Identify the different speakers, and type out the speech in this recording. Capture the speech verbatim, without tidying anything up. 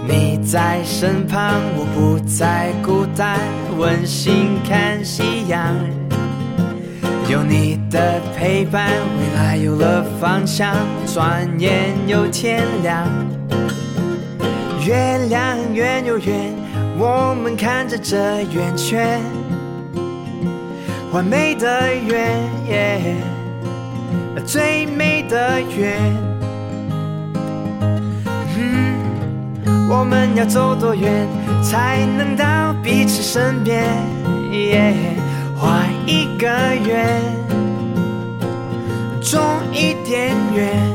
Speaker 1: 你在身旁，我不再孤单，温馨看夕阳。有你的陪伴，未来有了方向，转眼又天亮。月亮圆又圆，我们看着这圆圈，完美的圆， yeah, 最美的圆。嗯，我们要走多远才能到彼此身边， yeah, 画一个圆，种一点缘。